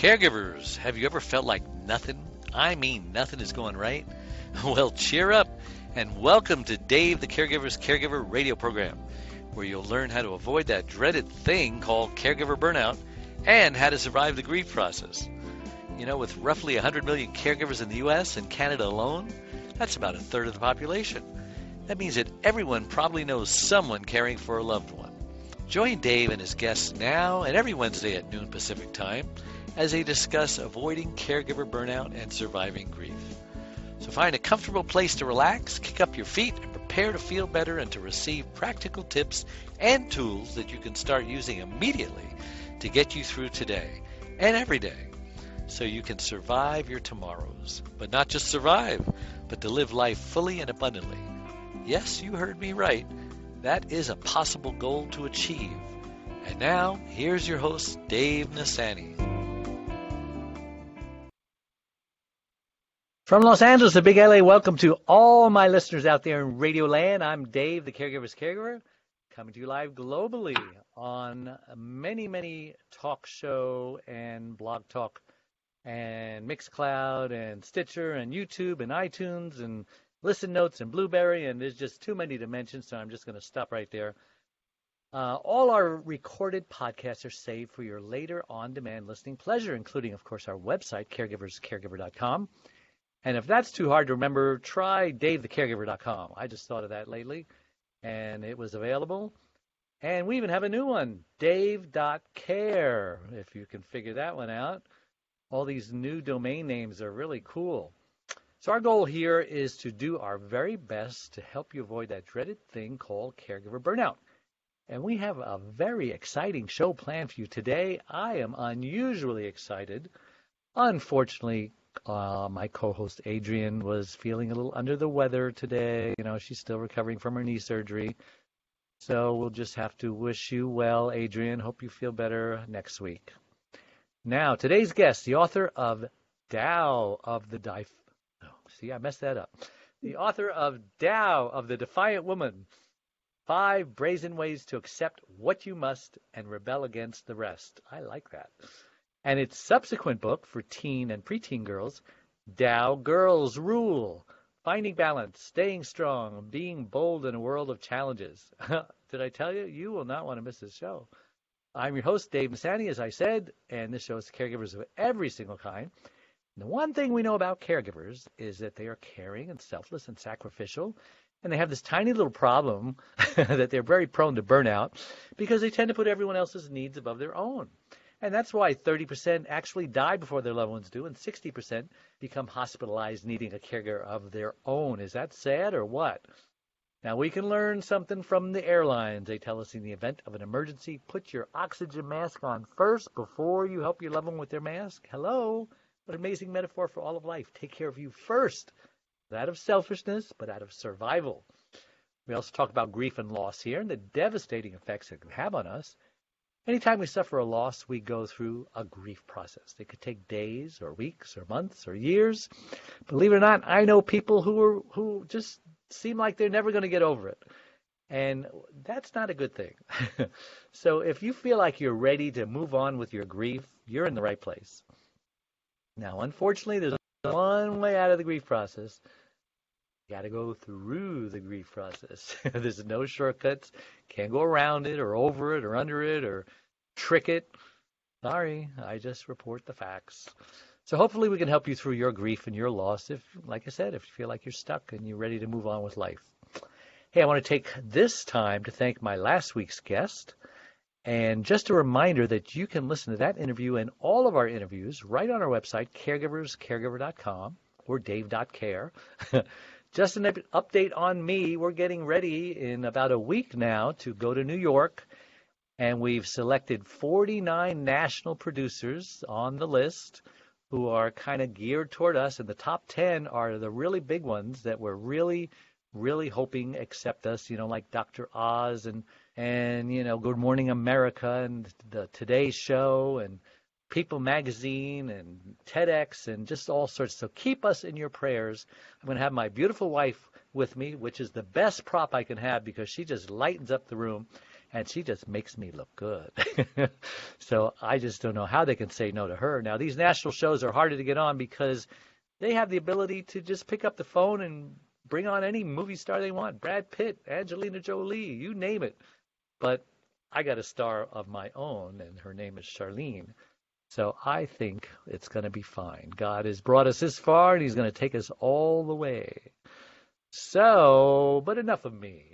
Caregivers, have you ever felt like nothing? I mean, nothing is going right? Well, cheer up and welcome to Dave the Caregiver's Caregiver radio program, where you'll learn how to avoid that dreaded thing called caregiver burnout and how to survive the grief process. You know, with roughly 100 million caregivers in the U.S. and Canada alone, that's about a third of the population. That means that everyone probably knows someone caring for a loved one. Join Dave and his guests now and every Wednesday at noon Pacific Time as they discuss avoiding caregiver burnout and surviving grief. So find a comfortable place to relax, kick up your feet, and prepare to feel better and to receive practical tips and tools that you can start using immediately to get you through today and every day so you can survive your tomorrows. But not just survive, but to live life fully and abundantly. Yes, you heard me right. That is a possible goal to achieve. And now, here's your host, Dave Nassaney. From Los Angeles to Big LA, welcome to all my listeners out there in Radio Land. I'm Dave, the Caregiver's Caregiver, coming to you live globally on many talk show and blog talk and Mixcloud and Stitcher and YouTube and iTunes and Listen Notes and Blueberry, and there's just too many to mention, so I'm just going to stop right there. All our recorded podcasts are saved for your later on-demand listening pleasure, including, of course, our website, caregiverscaregiver.com. And if that's too hard to remember, try DaveTheCaregiver.com. I just thought of that lately, and it was available. And we even have a new one, Dave.care, if you can figure that one out. All these new domain names are really cool. So our goal here is to do our very best to help you avoid that dreaded thing called caregiver burnout. And we have a very exciting show planned for you today. I am unusually excited. Unfortunately, my co-host Adrienne was feeling a little under the weather today. You know, she's still recovering from her knee surgery. So we'll just have to wish you well, Adrienne. Hope you feel better next week. Now, today's guest, the author of Tao of the See, I messed that up. The author of Tao of the Defiant Woman, 5 Brazen Ways to Accept What You Must and Rebel Against the Rest. I like that. And its subsequent book for teen and preteen girls, Tao Girls Rule, Finding Balance, Staying Strong, Being Bold in a World of Challenges. Did I tell you? You will not want to miss this show. I'm your host, Dave Nassaney, as I said, and this show is caregivers of every single kind. And the one thing we know about caregivers is that they are caring and selfless and sacrificial, and they have this tiny little problem that they're very prone to burnout because they tend to put everyone else's needs above their own. And that's why 30% actually die before their loved ones do, and 60% become hospitalized needing a caregiver of their own. Is that sad or what? Now, we can learn something from the airlines. They tell us in the event of an emergency, put your oxygen mask on first before you help your loved one with their mask. Hello? What an amazing metaphor for all of life. Take care of you first. Not out of selfishness, but out of survival. We also talk about grief and loss here and the devastating effects it can have on us. Anytime we suffer a loss, we go through a grief process. It could take days or weeks or months or years. Believe it or not, I know people who just seem like they're never going to get over it. And that's not a good thing. So if you feel like you're ready to move on with your grief, you're in the right place. Now, unfortunately, there's one way out of the grief process. You got to go through the grief process. There's no shortcuts. Can't go around it or over it or under it or trick it. Sorry, I just report the facts. So hopefully we can help you through your grief and your loss if, like I said, if you feel like you're stuck and you're ready to move on with life. Hey, I want to take this time to thank my last week's guest. And just a reminder that you can listen to that interview and all of our interviews right on our website, caregiverscaregiver.com or dave.care. Just an update on me. We're getting ready in about a week now to go to New York, and we've selected 49 national producers on the list who are kind of geared toward us, and the top 10 are the really big ones that we're really hoping accept us, you know, like Dr. Oz and you know, Good Morning America and the Today Show and People Magazine and TEDx and just all sorts. So keep us in your prayers. I'm going to have my beautiful wife with me, which is the best prop I can have because she just lightens up the room. and she just makes me look good. So I just don't know how they can say no to her. Now, these national shows are harder to get on because they have the ability to just pick up the phone and bring on any movie star they want. Brad Pitt, Angelina Jolie, you name it. But I got a star of my own, and her name is Charlene. So I think it's going to be fine. God has brought us this far, and He's going to take us all the way. So, but enough of me.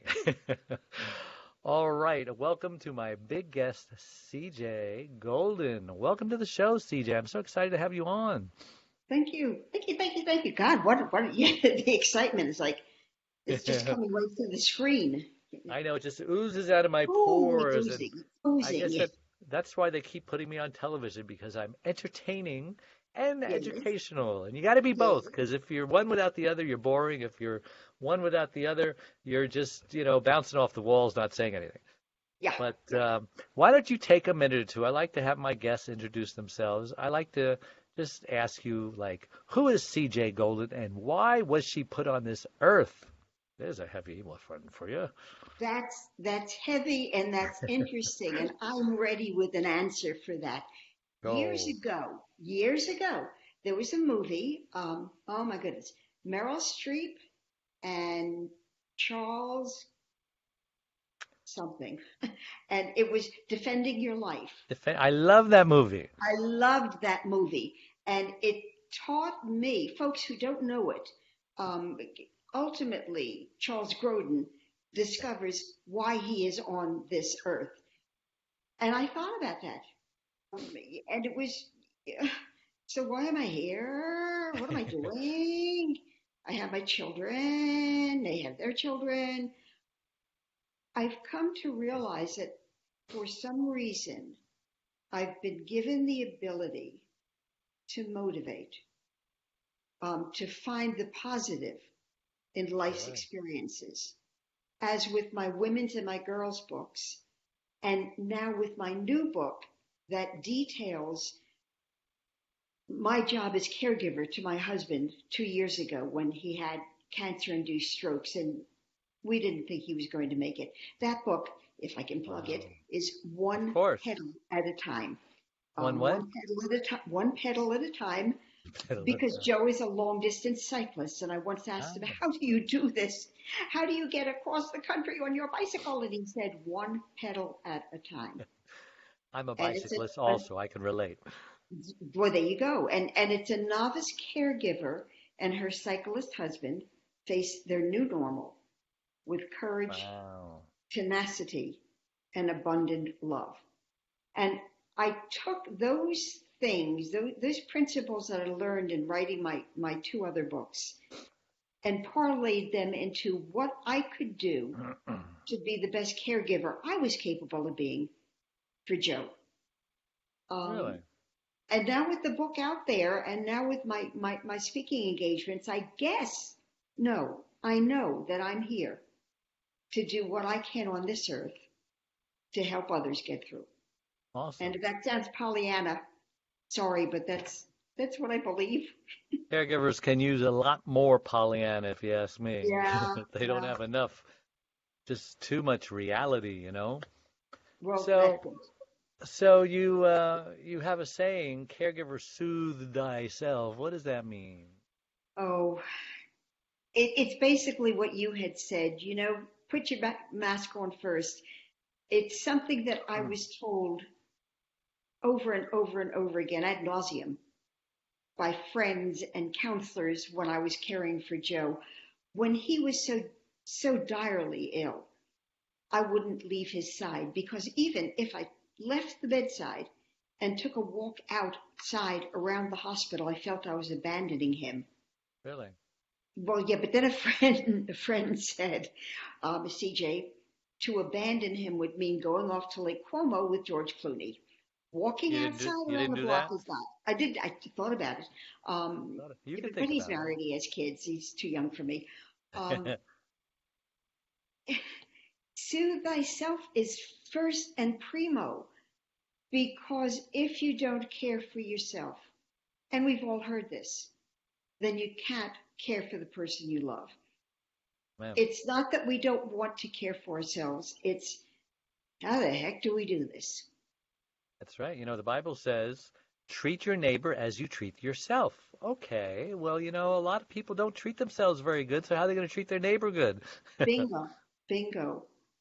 All right. Welcome to my big guest, CJ Golden. Welcome to the show, CJ. I'm so excited to have you on. Thank you. Thank you. Thank you. Thank you. God, yeah, the excitement is like, it's just coming right through the screen. I know it just oozes out of my Oh, it's pores, and oozing. It's I guess oozing. that's why they keep putting me on television because I'm entertaining and Yes. educational. And you got to be both Yes. because if you're one without the other, you're boring. If you're one without the other, you're just, bouncing off the walls, not saying anything. Yeah. But Yeah. why don't you take a minute or two? I like to have my guests introduce themselves. I like to just ask you, like, who is CJ Golden and why was she put on this earth? There's a heavy one for you. That's heavy and that's interesting. And I'm ready with an answer for that. Go. Years ago, there was a movie. Oh my goodness, Meryl Streep and Charles something, and it was Defending Your Life. I love that movie. I loved that movie, and it taught me, folks who don't know it, um, ultimately, Charles Grodin discovers why he is on this earth. And I thought about that. And it was, so why am I here? What am I doing? I have my children, they have their children. I've come to realize that for some reason, I've been given the ability to motivate, to find the positive in life's Really? experiences, as with my women's and my girls' books, and now with my new book that details my job as caregiver to my husband 2 years ago when he had cancer induced strokes and we didn't think he was going to make it. That book, if I can plug it, Wow. is Of one course. petal at a time. One what? One petal at a time, because Joe is a long distance cyclist. And I once asked him, Oh, how do you do this? How do you get across the country on your bicycle? And he said, one pedal at a time. I'm a And it's bicyclist a also. I can relate. Boy, there you go. And it's a novice caregiver and her cyclist husband face their new normal with courage, Wow. tenacity, and abundant love. And I took those things, those principles that I learned in writing my two other books, and parlayed them into what I could do to be the best caregiver I was capable of being for Joe. Um, Really? and now with the book out there, and now with my speaking engagements, I know that I'm here to do what I can on this earth to help others get through. And Awesome. if that sounds Pollyanna, sorry, but that's what I believe. Caregivers can use a lot more Pollyanna, if you ask me. Yeah, They don't yeah. have enough, just too much reality. Well, So, that's good. so you have a saying, caregiver soothe thyself. What does that mean? Oh, it's basically what you had said. Put your mask on first. It's something that I was told over and over and over again ad nauseum by friends and counselors when I was caring for Joe. When he was so direly ill, I wouldn't leave his side because even if I left the bedside and took a walk outside around the hospital, I felt I was abandoning him. Really? Well, yeah, but then a friend said, CJ, to abandon him would mean going off to Lake Como with George Clooney. Walking outside You around didn't the do block that? is not. I thought about it. You can But think he's about married. He has kids. He's too young for me. Um, it. Soothe thyself is first and primo, because if you don't care for yourself, and we've all heard this, then you can't care for the person you love. Man, It's not that we don't want to care for ourselves. It's How the heck do we do this? That's right. The Bible says, treat your neighbor as you treat yourself. Okay, well, a lot of people don't treat themselves very good, so how are they going to treat their neighbor good? Bingo, bingo.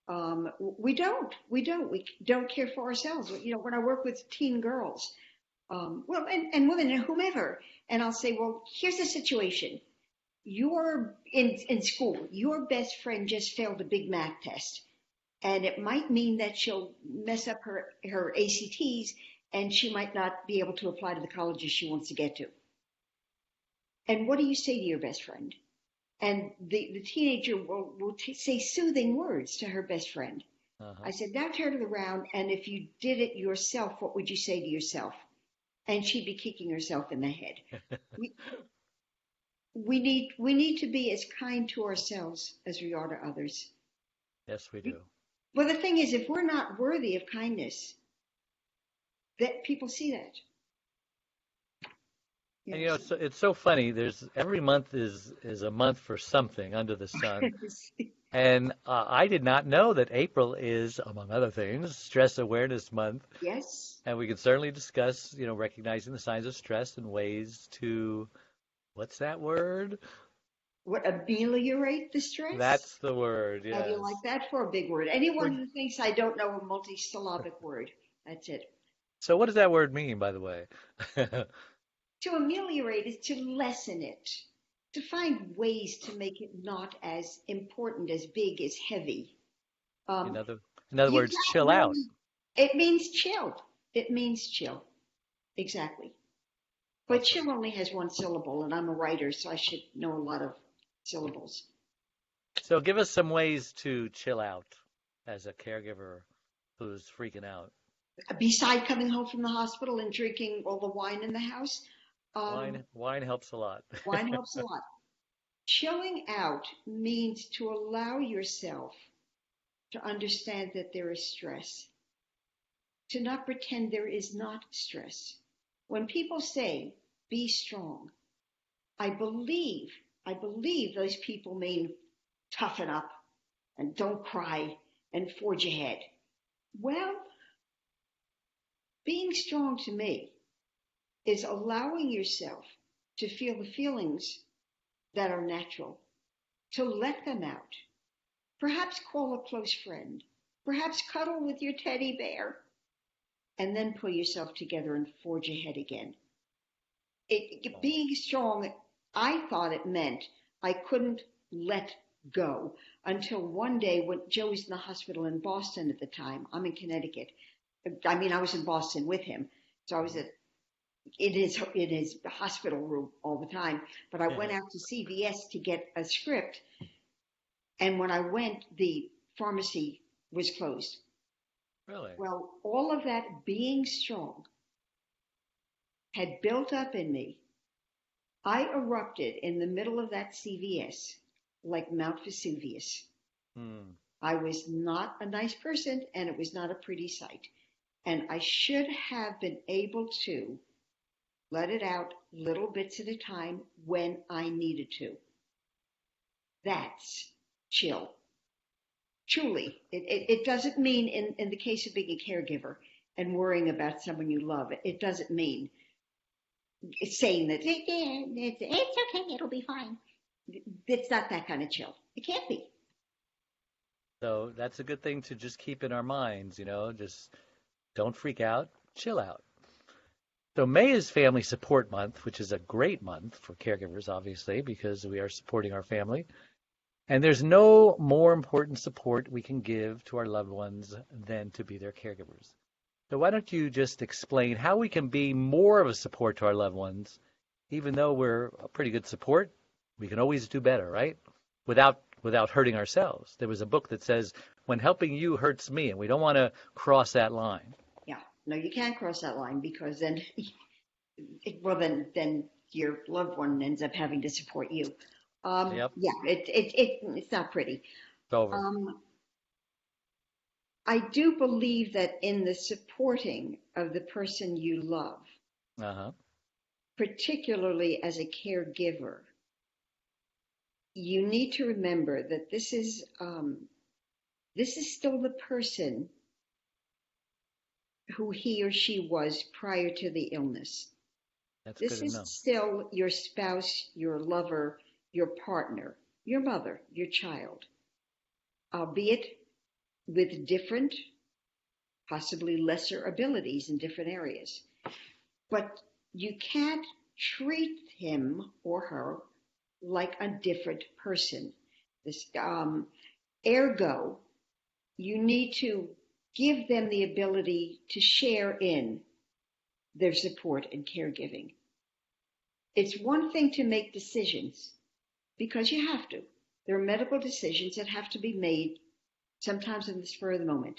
We don't care for ourselves. When I work with teen girls, well, and women and whomever, and I'll say, well, here's the situation. You're in school. Your best friend just failed a Big Math test, and it might mean that she'll mess up her ACTs, and she might not be able to apply to the colleges she wants to get to. And what do you say to your best friend? And the teenager will say soothing words to her best friend. Uh-huh. I said, now turn it around, and if you did it yourself, what would you say to yourself? And she'd be kicking herself in the head. We, we need to be as kind to ourselves as we are to others. Yes, we do. Well, the thing is, if we're not worthy of kindness, that people see that. And Yes. it's so funny. There's every month is a month for something under the sun. And I did not know that April is, among other things, Stress Awareness Month. Yes. And we can certainly discuss, recognizing the signs of stress and ways to, what's that word? What, ameliorate the stress? That's the word, How do you yes. like that for a big word? Anyone We're- who thinks I don't know a multisyllabic word, that's it. So what does that word mean, by the way? To ameliorate is to lessen it, to find ways to make it not as important, as big, as heavy. In Um, other, in other you words, don't chill out. really, it means chill. It means chill. Exactly. But Awesome. chill only has one syllable, and I'm a writer, so I should know a lot of syllables. So give us some ways to chill out as a caregiver who's freaking out. Beside coming home from the hospital and drinking all the wine in the house, um, Wine helps a lot. wine helps a lot. Chilling out means to allow yourself to understand that there is stress, to not pretend there is not stress. When people say, be strong, I believe, I believe those people mean toughen up and don't cry and forge ahead. Well, being strong to me is allowing yourself to feel the feelings that are natural, to let them out. Perhaps call a close friend. Perhaps cuddle with your teddy bear. And then pull yourself together and forge ahead again. Being strong, I thought it meant I couldn't let go until one day when Joe was in the hospital in Boston at the time. I'm in Connecticut. I mean, I was in Boston with him. So I was in his hospital room all the time. But I went out to CVS to get a script. And when I went, the pharmacy was closed. Really? Well, all of that being strong had built up in me. I erupted in the middle of that CVS like Mount Vesuvius. Hmm. I was not a nice person, and it was not a pretty sight. And I should have been able to let it out little bits at a time when I needed to. That's chill. Truly, it doesn't mean in the case of being a caregiver and worrying about someone you love, it doesn't mean it's saying that it's okay, it'll be fine. It's not that kind of chill. It can't be. So that's a good thing to just keep in our minds, just don't freak out, chill out. So May is Family Support Month, which is a great month for caregivers, obviously, because we are supporting our family. And there's no more important support we can give to our loved ones than to be their caregivers. So why don't you just explain how we can be more of a support to our loved ones, even though we're a pretty good support, we can always do better, right? Without hurting ourselves. There was a book that says, when helping you hurts me, and we don't want to cross that line. Yeah. No, you can't cross that line because then, well, then your loved one ends up having to support you. Yep, Yeah, it's not pretty. it's over. Um, I do believe that in the supporting of the person you love, Uh-huh. particularly as a caregiver, you need to remember that this is still the person who he or she was prior to the illness. That's good This to is know. still your spouse, your lover, your partner, your mother, your child, albeit with different, possibly lesser abilities in different areas. But you can't treat him or her like a different person. This, ergo, you need to give them the ability to share in their support and caregiving. It's one thing to make decisions because you have to. There are medical decisions that have to be made sometimes in the spur of the moment.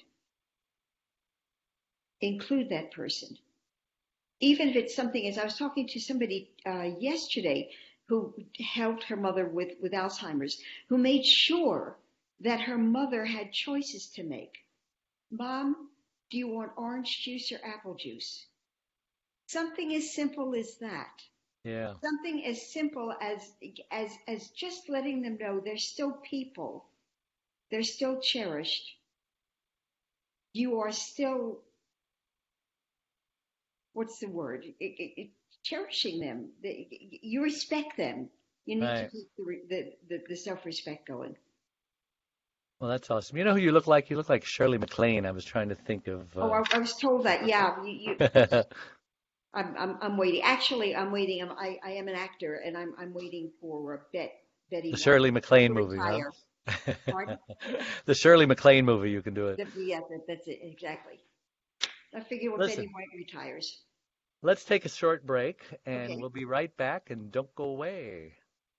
Include that person. Even if it's something, as I was talking to somebody yesterday who helped her mother with Alzheimer's, who made sure that her mother had choices to make. Mom, do you want orange juice or apple juice? Something as simple as that. Yeah. Something as simple as just letting them know they're still people. They're still cherished. You are still, what's the word? Cherishing them. You respect them. You need to Right. keep the self-respect going. Well, that's awesome. You know who you look like? You look like Shirley MacLaine. I was trying to think of. Oh, I was told that. Yeah, I'm waiting. Actually, I'm waiting. I am an actor, and I'm waiting for Betty The White Shirley MacLaine to movie, huh? retire. Pardon? The Shirley MacLaine movie, you can do it. Yeah, that's it exactly. I figure when Betty Listen, White retires. let's take a short break and Okay. we'll be right back and don't go away.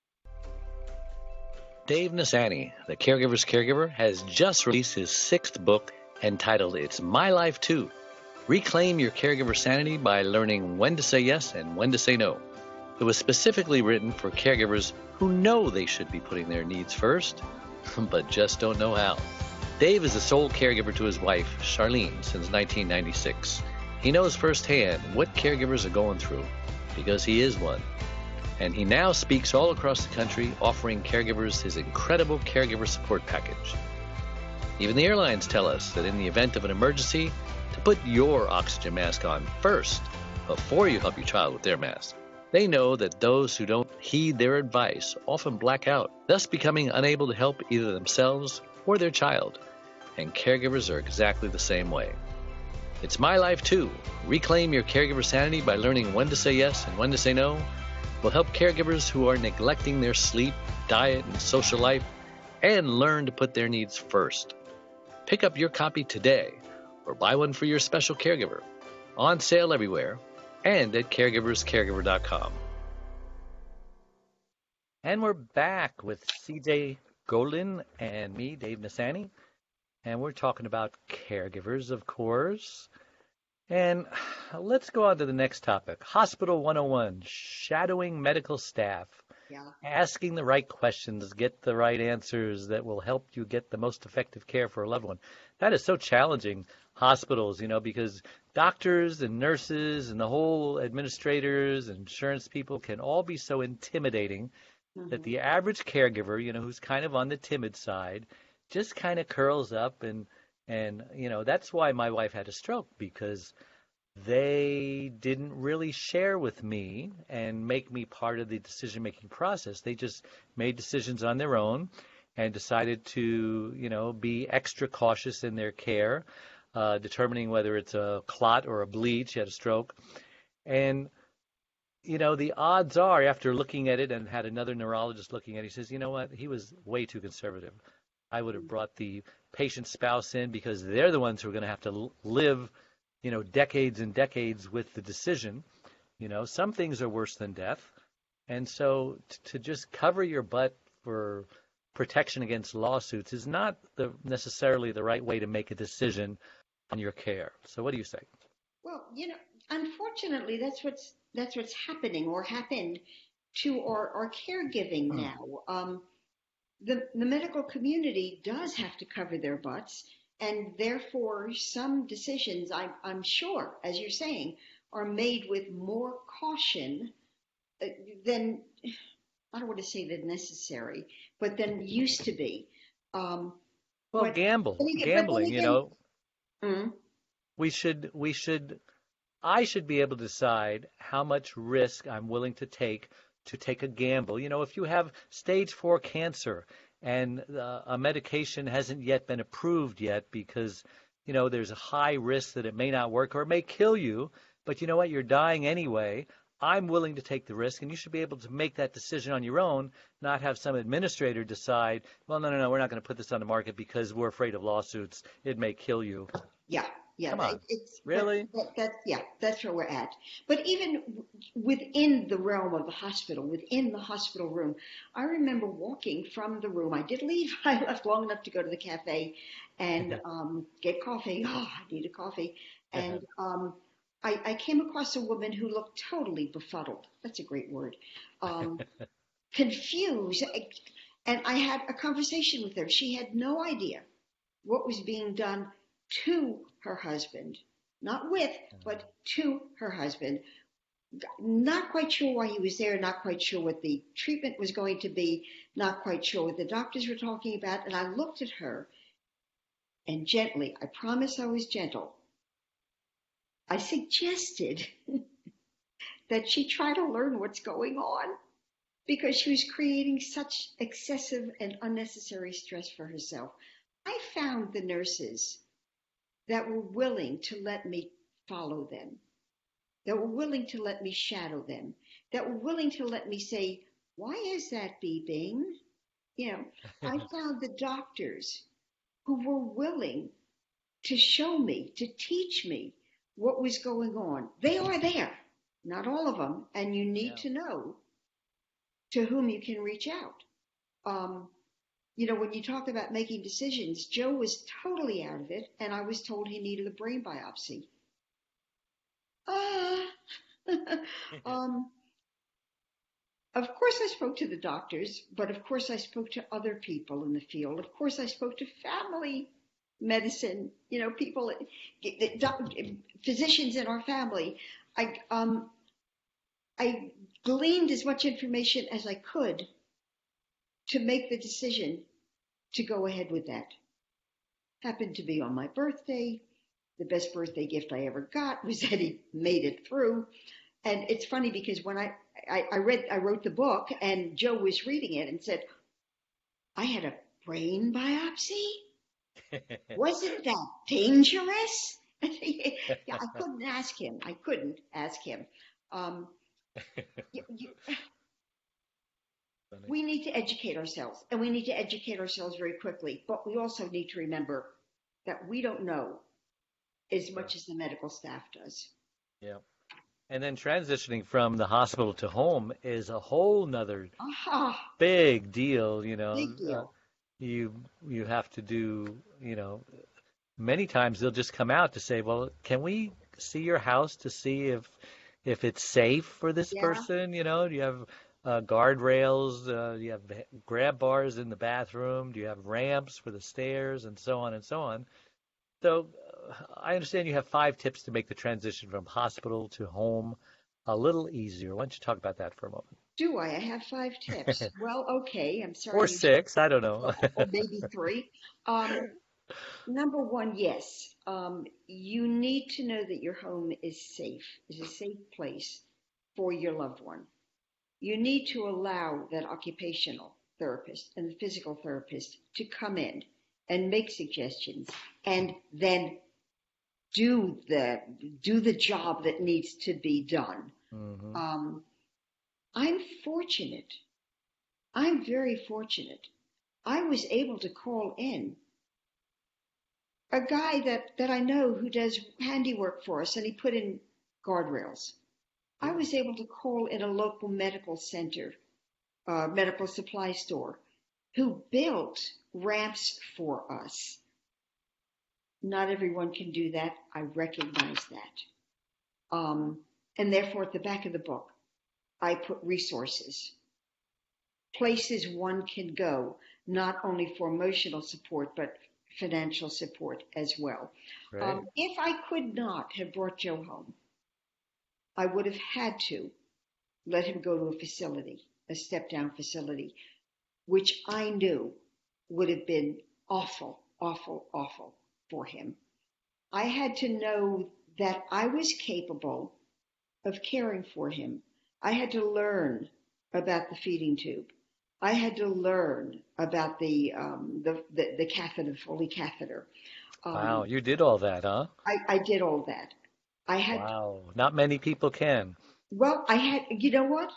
Dave Nasani, the caregiver's caregiver, has just released his 6th book entitled It's My Life Too. Reclaim your caregiver sanity by learning when to say yes and when to say no. It was specifically written for caregivers who know they should be putting their needs first, but just don't know how. Dave is the sole caregiver to his wife, Charlene, since 1996. He knows firsthand what caregivers are going through because he is one. And he now speaks all across the country, offering caregivers his incredible caregiver support package. Even the airlines tell us that in the event of an emergency, to put your oxygen mask on first before you help your child with their mask. They know that those who don't heed their advice often black out, thus becoming unable to help either themselves or their child. And caregivers are exactly the same way. It's My Life Too. Reclaim your caregiver sanity by learning when to say yes and when to say no. Will help caregivers who are neglecting their sleep, diet, and social life and learn to put their needs first. Pick up your copy today or buy one for your special caregiver. On sale everywhere and at caregiverscaregiver.com. And we're back with CJ Golden and me, Dave Nasani. And we're talking about caregivers, of course. And let's go on to the next topic. Hospital 101, shadowing medical staff. Yeah. Asking the right questions, get the right answers that will help you get the most effective care for a loved one. That is so challenging, hospitals, because doctors and nurses and the whole administrators and insurance people can all be so intimidating that the average caregiver, who's kind of on the timid side, just kind of curls up and that's why my wife had a stroke, because they didn't really share with me and make me part of the decision-making process. They just made decisions on their own and decided to, be extra cautious in their care, determining whether it's a clot or a bleed. She had a stroke. And, the odds are, after looking at it and had another neurologist looking at it, he says, you know what, he was way too conservative. I would have brought the patient's spouse in because they're the ones who are going to have to live, decades and decades with the decision. Some things are worse than death. And so to just cover your butt for protection against lawsuits is not necessarily the right way to make a decision on your care. So what do you say? Well, unfortunately, that's what's happening or happened to our caregiving now. The medical community does have to cover their butts, and therefore some decisions, I'm sure, as you're saying, are made with more caution than, I don't want to say than necessary, but than used to be. Well, But gambling, Mm, we should I should be able to decide how much risk I'm willing to take a gamble. You know, if you have stage 4 cancer and a medication hasn't yet been approved yet because, you know, there's a high risk that it may not work or it may kill you, but you know what, you're dying anyway. I'm willing to take the risk, and you should be able to make that decision on your own, not have some administrator decide, well, no, no, no, we're not going to put this on the market because we're afraid of lawsuits. It may kill you. Yeah, yeah, Come on. it's Really? yeah, that's where we're at. But even within the realm of the hospital, within the hospital room, I remember walking from the room. I did leave. I left long enough to go to the cafe and get coffee. Oh, I needed coffee. And I came across a woman who looked totally befuddled. That's a great word. Um, Confused. And I had a conversation with her. She had no idea what was being done to her husband, not with, but to her husband. Not quite sure why he was there, not quite sure what the treatment was going to be, not quite sure what the doctors were talking about. And I looked at her and gently, I promise I was gentle, I suggested that she try to learn what's going on because she was creating such excessive and unnecessary stress for herself. I found the nurses that were willing to let me follow them, that were willing to let me shadow them, that were willing to let me say, why is that beeping? You know, I found the doctors who were willing to show me, to teach me what was going on. They are there, not all of them, and you need to know to whom you can reach out. You know, when you talk about making decisions, Joe was totally out of it, and I was told he needed a brain biopsy. Of course I spoke to the doctors, but of course I spoke to other people in the field. Of course I spoke to family medicine, you know, people, physicians in our family. I gleaned as much information as I could to make the decision to go ahead with that. Happened to be on my birthday. The best birthday gift I ever got was that he made it through. And it's funny because when I wrote the book and Joe was reading it and said, I had a brain biopsy? Wasn't that dangerous? Yeah, I couldn't ask him. We need to educate ourselves, and we need to educate ourselves very quickly. But we also need to remember that we don't know as much as the medical staff does. Yeah. And then transitioning from the hospital to home is a whole nother big deal, you know. Big deal. You have to do, you know, many times they'll just come out to say, well, can we see your house to see if it's safe for this person? You know, do you have guardrails? Do you have grab bars in the bathroom? Do you have ramps for the stairs and so on and so on? So I understand you have 5 tips to make the transition from hospital to home a little easier. Why don't you talk about that for a moment? Do I? I have 5 tips. Well, okay. I'm sorry. Or 6. I don't know. Or maybe 3. Number 1, yes. You need to know that your home is safe, is a safe place for your loved one. You need to allow that occupational therapist and the physical therapist to come in and make suggestions and then do the job that needs to be done. Mm-hmm. I'm fortunate. I'm very fortunate. I was able to call in a guy that I know who does handiwork for us, and he put in guardrails. I was able to call in a local medical center, medical supply store, who built ramps for us. Not everyone can do that. I recognize that. And therefore, at the back of the book, I put resources, places one can go, not only for emotional support, but financial support as well. Right. If I could not have brought Joe home, I would have had to let him go to a facility, a step-down facility, which I knew would have been awful, awful, awful for him. I had to know that I was capable of caring for him. I had to learn about the feeding tube. I had to learn about the catheter, the Foley catheter. Wow, Um, you did all that, huh? I did all that. I had, Wow, not many people can. well, I had, you know what?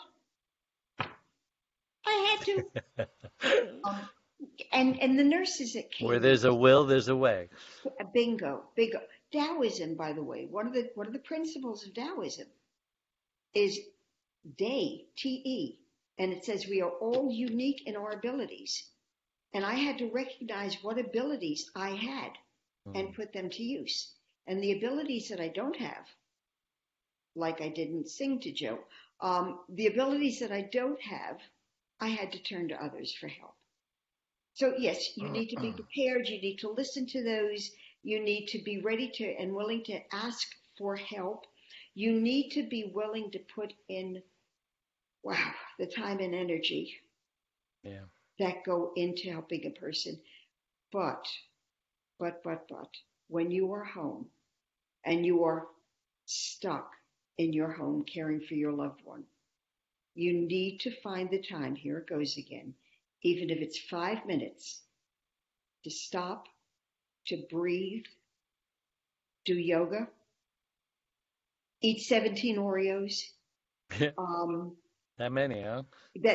I had to. Um, and the nurses that Where came in, there's a will, there's a way. bingo, bingo. Taoism, by the way, one of the principles of Taoism is Te, Te, and it says we are all unique in our abilities. And I had to recognize what abilities I had Hmm. and put them to use. And the abilities that I don't have, like I didn't sing to Joe, the abilities that I don't have, I had to turn to others for help. So yes, you need to be prepared. You need to listen to those. You need to be ready to and willing to ask for help. You need to be willing to put in, wow, the time and energy Yeah. that go into helping a person. But, but, when you are home and you are stuck in your home caring for your loved one, you need to find the time. Here it goes again. Even if it's 5 minutes, to stop, to breathe, do yoga, eat 17 Oreos. Um, That many, huh?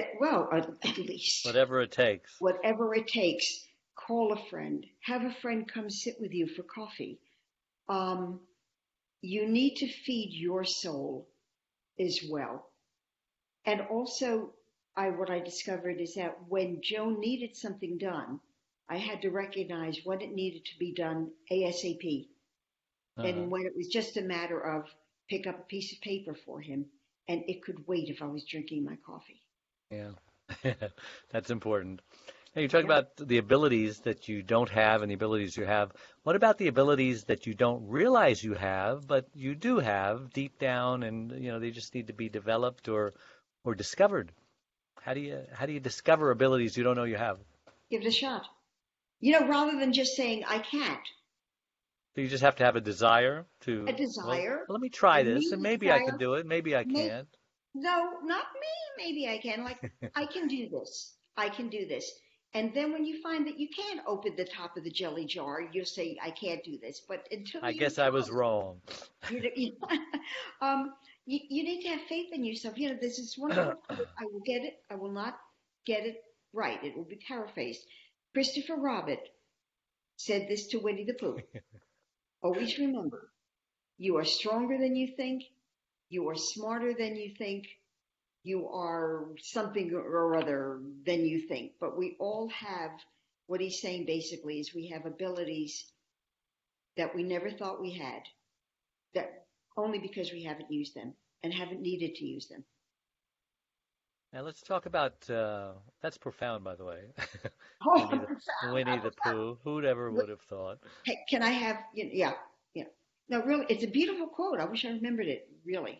at least, Whatever it takes. whatever it takes. Call a friend, have a friend come sit with you for coffee. Um, you need to feed your soul as well. And also, what I discovered is that when Joe needed something done, I had to recognize when it needed to be done ASAP, Uh-huh. and when it was just a matter of pick up a piece of paper for him, and it could wait if I was drinking my coffee. Yeah. That's important. Now, you talk Yeah. about the abilities that you don't have and the abilities you have. What about the abilities that you don't realize you have, but you do have deep down, and they just need to be developed or discovered? How do you discover abilities you don't know you have? Give it a shot. Rather than just saying I can't, So you just have to have a desire a to, well, desire, let me try a this, new and maybe I can desire, do it, maybe I make, can't. no, not me, maybe I can. Like, I can do this. I can do this. And then when you find that you can open the top of the jelly jar, you'll say, I can't do this. But until I you guess I was try, wrong. you, you need to have faith in yourself. There's this wonderful quote, I will get it, I will not get it right. It will be paraphrased. Christopher Robin said this to Winnie the Pooh. Always remember, you are stronger than you think, you are smarter than you think, you are something or other than you think. But we all have, what he's saying basically is we have abilities that we never thought we had, that only because we haven't used them and haven't needed to use them. Now let's talk about that's profound, by the way. Oh, Winnie the profound. Winnie the Pooh. Who'd ever would have thought? Hey, can I have, yeah, yeah. No, really, it's a beautiful quote. I wish I remembered it, really.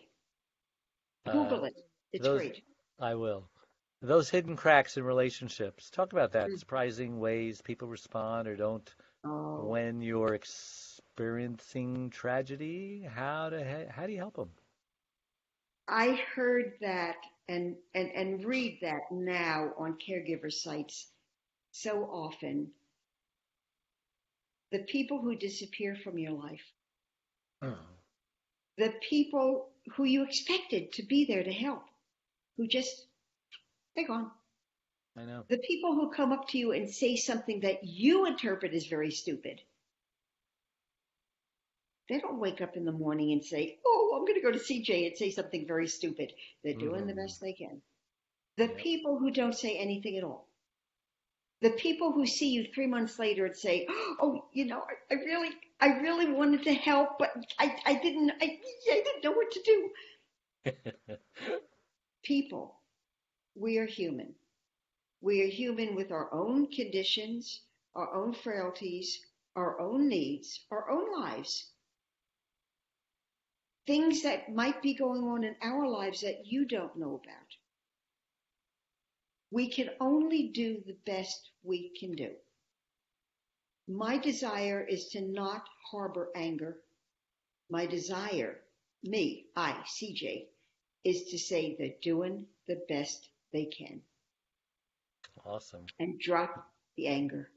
Uh, Google it. It's those great. I will. Those hidden cracks in relationships. Talk about that. Surprising ways people respond or don't Oh, when you're experiencing tragedy. How do you help them? I heard that and read that now on caregiver sites so often. The people who disappear from your life, the people who you expected to be there to help, who just, they're gone. I know. The people who come up to you and say something that you interpret as very stupid, they don't wake up in the morning and say, oh, I'm going to go to CJ and say something very stupid. They're doing the Hmm. best they can. The Yep. people who don't say anything at all, the people who see you 3 months later and say, "Oh, I really wanted to help, but I didn't know what to do." People, we are human. We are human with our own conditions, our own frailties, our own needs, our own lives. Things that might be going on in our lives that you don't know about. We can only do the best we can do. My desire is to not harbor anger. My desire, CJ, is to say they're doing the best they can Awesome. and drop the anger.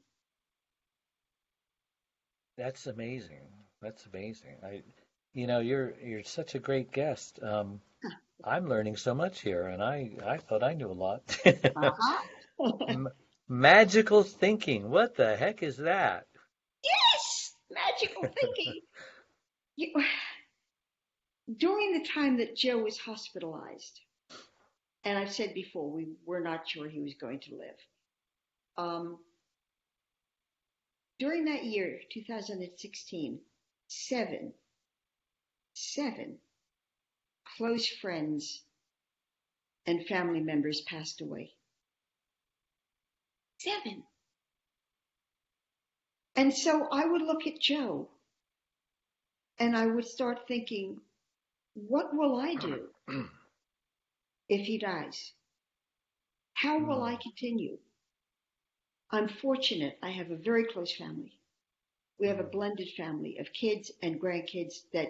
That's amazing. That's amazing. You're such a great guest. I'm learning so much here, and I thought I knew a lot. Uh-huh. M- Magical thinking. What the heck is that? Yes, magical thinking. You, during the time that Joe was hospitalized, and I've said before, we were not sure he was going to live. Um, during that year, 2016, seven close friends and family members passed away. 7. And so I would look at Joe and I would start thinking, what will I do if he dies? How will I continue? I'm fortunate. I have a very close family. We have a blended family of kids and grandkids that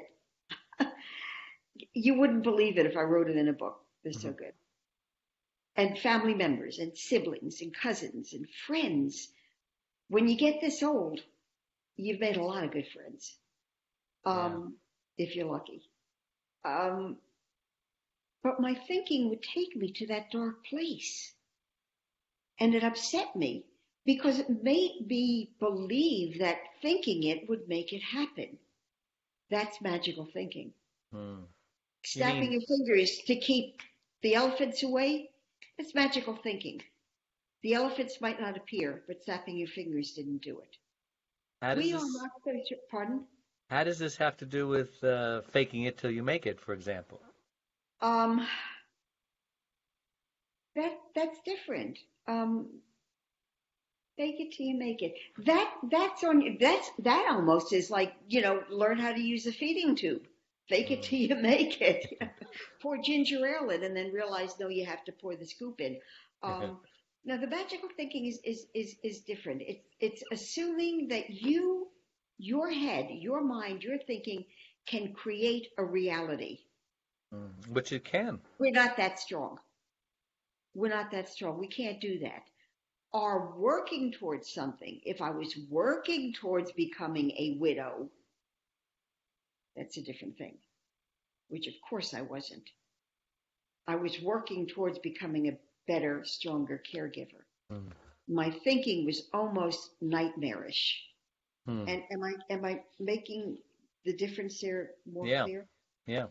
you wouldn't believe it if I wrote it in a book. They're so good. And family members and siblings and cousins and friends. When you get this old, you've made a lot of good friends, Yeah. if you're lucky. But my thinking would take me to that dark place. And it upset me because it made me believe that thinking it would make it happen. That's magical thinking. Hmm. You Snapping mean your fingers to keep the elephants away, that's magical thinking. The elephants might not appear, but snapping your fingers didn't do it. how does We are this not so sure. Pardon? how does this have to do with faking it till you make it, for example? Um, that's different. Fake it till you make it. That's on you. That almost is like, learn how to use a feeding tube. Fake it till you make it. Pour ginger ale in and then realize no, you have to pour the scoop in. Um, Now the magical thinking is different. It's assuming that your head, your mind, your thinking can create a reality. Which it can. We're not that strong. We're not that strong. We can't do that. Are working towards something. If I was working towards becoming a widow, that's a different thing, which of course I wasn't. I was working towards becoming a better, stronger caregiver. Hmm. My thinking was almost nightmarish. Hmm. And am I making the difference there more Yeah. clear? Yeah.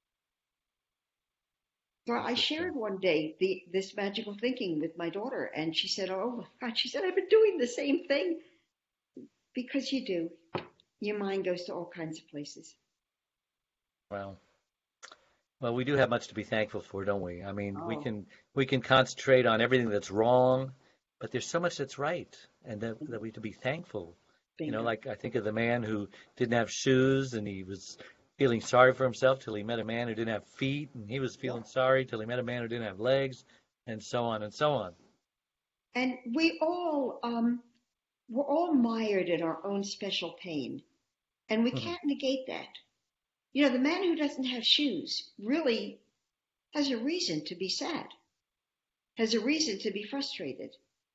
So I Interesting. shared one day this magical thinking with my daughter, and she said, "Oh my God," she said, "I've been doing the same thing." Because you do. Your mind goes to all kinds of places. Well, well, we do have much to be thankful for, don't we? I mean, we Oh, can we can concentrate on everything that's wrong, but there's so much that's right, and that we have to be thankful. bingo. Like I think of the man who didn't have shoes, and he was feeling sorry for himself till he met a man who didn't have feet, and he was Yeah. feeling sorry till he met a man who didn't have legs, and so on and so on. And we're all mired in our own special pain, and we can't negate that. The man who doesn't have shoes really has a reason to be sad, has a reason to be frustrated,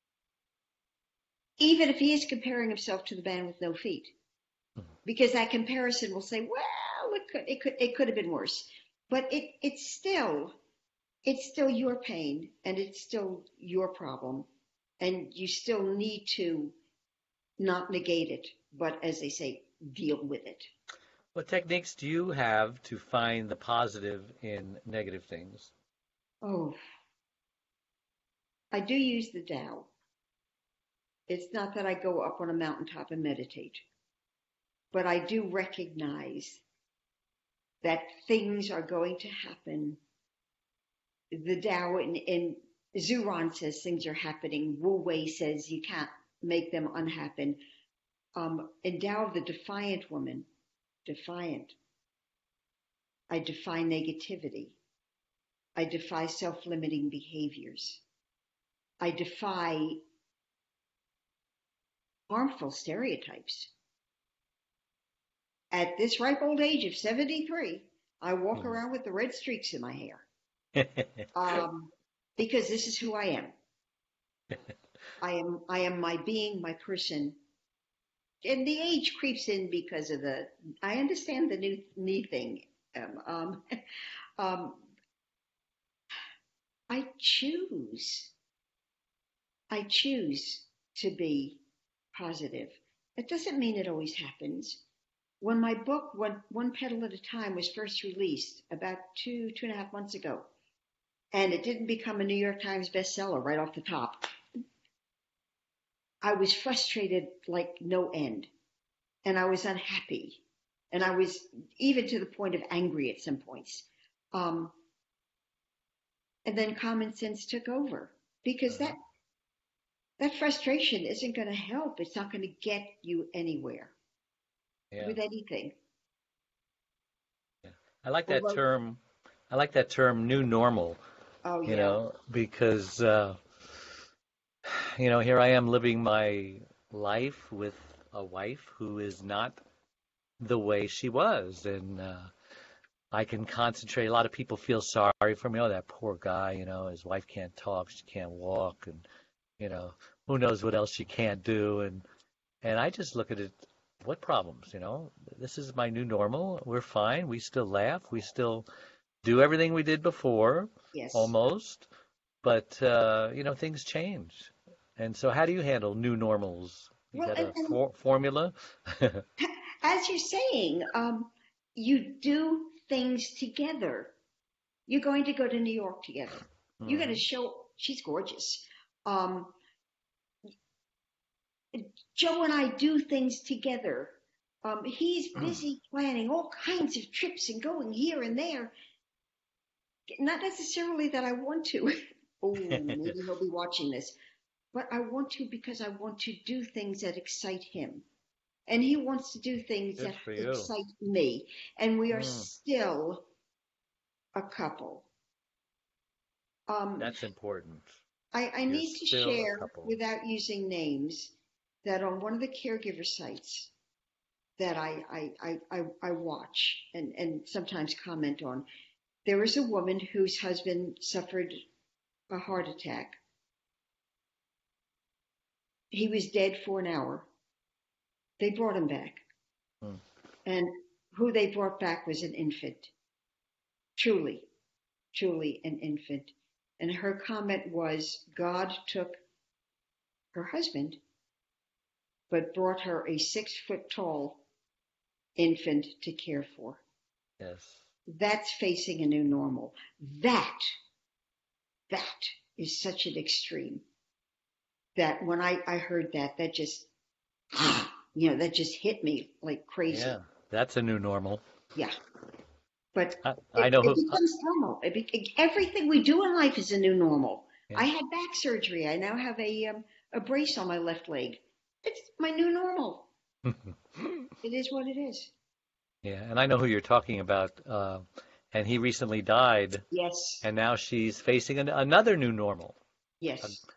even if he is comparing himself to the man with no feet, because that comparison will say, well, it could have been worse, but it's still your pain and it's still your problem, and you still need to not negate it, but as they say, deal with it. What techniques do you have to find the positive in negative things? Oh, I do use the Tao. It's not that I go up on a mountaintop and meditate, but I do recognize that things are going to happen. The Tao in Zuran says things are happening. Wu Wei says you can't make them unhappen. In Tao of the Defiant Woman, defiant, I defy negativity. I defy self-limiting behaviors. I defy harmful stereotypes. At this ripe old age of 73, I walk Mm. around with the red streaks in my hair, because this is who I am. I am my being, my person. And the age creeps in because of I understand the new knee thing. Um, um, um, I choose, I choose to be positive. It doesn't mean it always happens. When my book, One Petal at a Time, was first released about 2.5 months ago, and it didn't become a New York Times bestseller right off the top, I was frustrated like no end, and I was unhappy, and I was even to the point of angry at some points. Um, and then common sense took over, because Uh-huh. that frustration isn't going to help. It's not going to get you anywhere Yeah. with anything. Yeah. I like that Although, term. I like that term, new normal, oh yeah, because here I am living my life with a wife who is not the way she was, and I can concentrate. A lot of people feel sorry for me. Oh, that poor guy, his wife can't talk, she can't walk, and you know, who knows what else she can't do, and I just look at it, what problems, This is my new normal. We're fine. We still laugh. We still do everything we did before, yes. almost, but things change. And so how do you handle new normals? You Well, got and, a and formula? as you're saying, you do things together. You're going to go to New York together. You're going to Hmm. show. She's gorgeous. Um, Joe and I do things together. He's busy planning all kinds of trips and going here and there. Not necessarily that I want to. Oh, maybe he'll be watching this. But I want to because I want to do things that excite him. And he wants to do things Good that for you. excite me. And we are Mm, still a couple. Um, that's important. I You're need to still a share, couple. without using names, that on one of the caregiver sites that I watch and sometimes comment on, there is a woman whose husband suffered a heart attack. He was dead for an hour. They brought him back. Mm, And who they brought back was an infant. Truly, truly an infant. And her comment was, God took her husband, but brought her a 6 foot tall infant to care for. yes. That's facing a new normal. That, that is such an extreme that when I heard that, that just, that just hit me like Yeah, crazy. that's a new normal. Yeah. But I know it who. becomes normal. Everything we do in life is a new normal. Yeah. I had back surgery. I now have a brace on my left leg. It's my new normal. It is what it is. Yeah, and I know who you're talking about. And he recently died, Yes, and now she's facing another new normal. A, yes,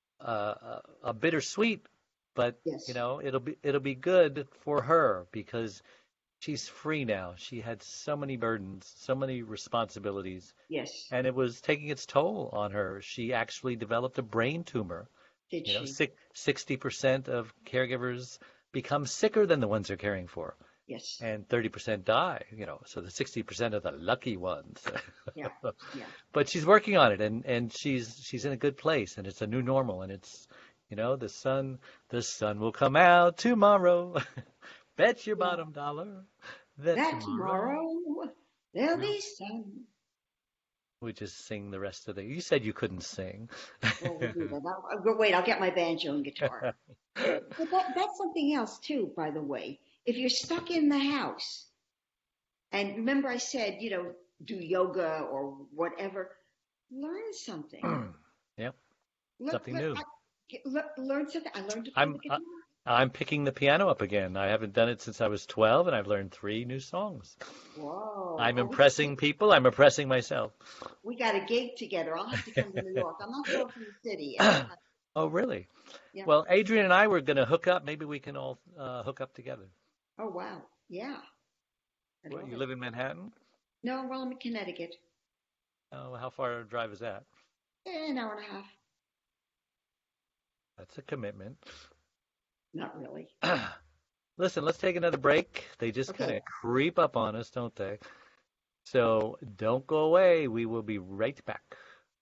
a bittersweet, but yes, it'll be good for her because she's free now. She had so many burdens, so many responsibilities, yes. and it was taking its toll on her. She actually developed a brain tumor. Did she? 60% of caregivers become sicker than the ones they're caring for, Yes. and 30% die. So the 60% are the lucky ones. Yeah, yeah. But she's working on it, and she's in a good place, and it's a new normal, and it's the sun will come out tomorrow. Bet your Yeah. bottom dollar that That tomorrow tomorrow there'll will. be sun. We just sing the rest of the. You said you couldn't sing. Well, we'll do that. Wait, I'll get my banjo and guitar. But that's something else too, by the way. If you're stuck in the house, and remember I said, do yoga or whatever, learn something. Yep, Look, something new. learn something. I learned to play the I'm guitar. I'm picking the piano up again. I haven't done it since I was 12, and I've learned 3 new songs. Whoa. I'm Oh, impressing people. I'm impressing myself. we got a gig together. I'll have to come to New York. I'm not far from the city. Oh, really? Yeah. Well, Adrian and I were going to hook up. Maybe we can all hook up together. Oh, wow. Yeah. I What, love you it. live in Manhattan? No, well, I'm in Connecticut. Oh, how far a drive is that? An hour and a half. That's a commitment. Not really. Listen, let's take another break. They just kind Okay. of creep up on us, don't they? So don't go away. We will be right back.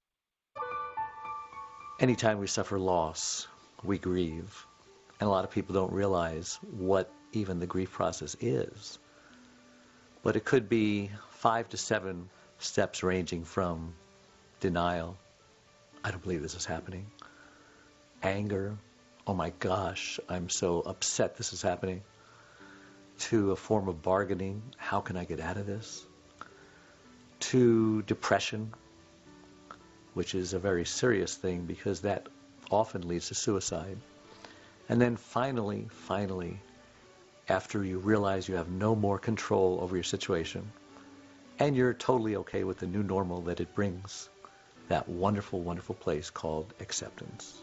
Anytime we suffer loss, we grieve. And a lot of people don't realize what even the grief process is. But it could be 5 to 7 steps ranging from denial, I don't believe this is happening, anger, oh my gosh, I'm so upset this is happening, to a form of bargaining, how can I get out of this, to depression, which is a very serious thing because that often leads to suicide. And then finally, after you realize you have no more control over your situation and you're totally okay with the new normal that it brings, that wonderful, wonderful place called acceptance.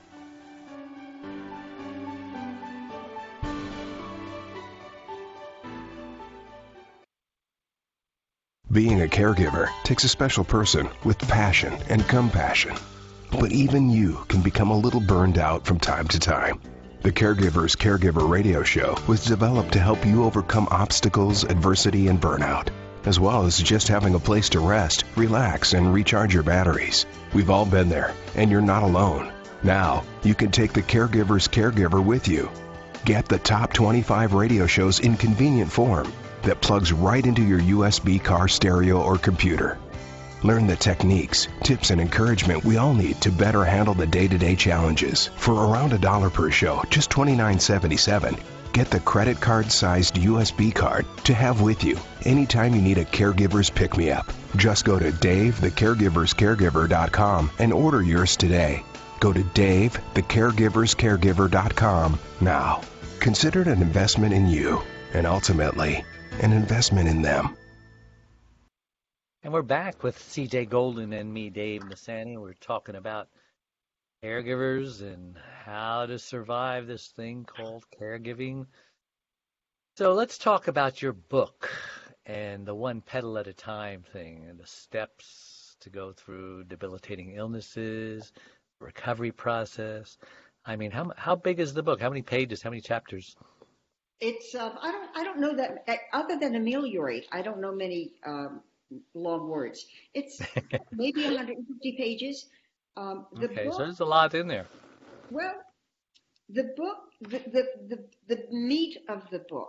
Being a caregiver takes a special person with passion and compassion. But even you can become a little burned out from time to time. The Caregiver's Caregiver radio show was developed to help you overcome obstacles, adversity, and burnout, as well as just having a place to rest, relax, and recharge your batteries. We've all been there, and you're not alone. Now, you can take the Caregiver's Caregiver with you. Get the top 25 radio shows in convenient form that plugs right into your USB car stereo or computer. Learn the techniques, tips, and encouragement we all need to better handle the day-to-day challenges. For around $1 per show, just $29.77, get the credit card-sized USB card to have with you anytime you need a caregiver's pick-me-up. Just go to DaveTheCaregiversCaregiver.com and order yours today. Go to DaveTheCaregiversCaregiver.com now. Consider it an investment in you, and ultimately, an investment in them. And we're back with CJ Golden and me, Dave Nassani. We're talking about caregivers and how to survive this thing called caregiving. So let's talk about your book and the one petal at a time thing and the steps to go through debilitating illnesses, recovery process. I mean, how big is the book? How many pages? How many chapters? It's I don't know that other than ameliorate. I don't know many long words. It's maybe 150 pages. The Okay, so book, there's a lot in there. well, the book, the meat of the book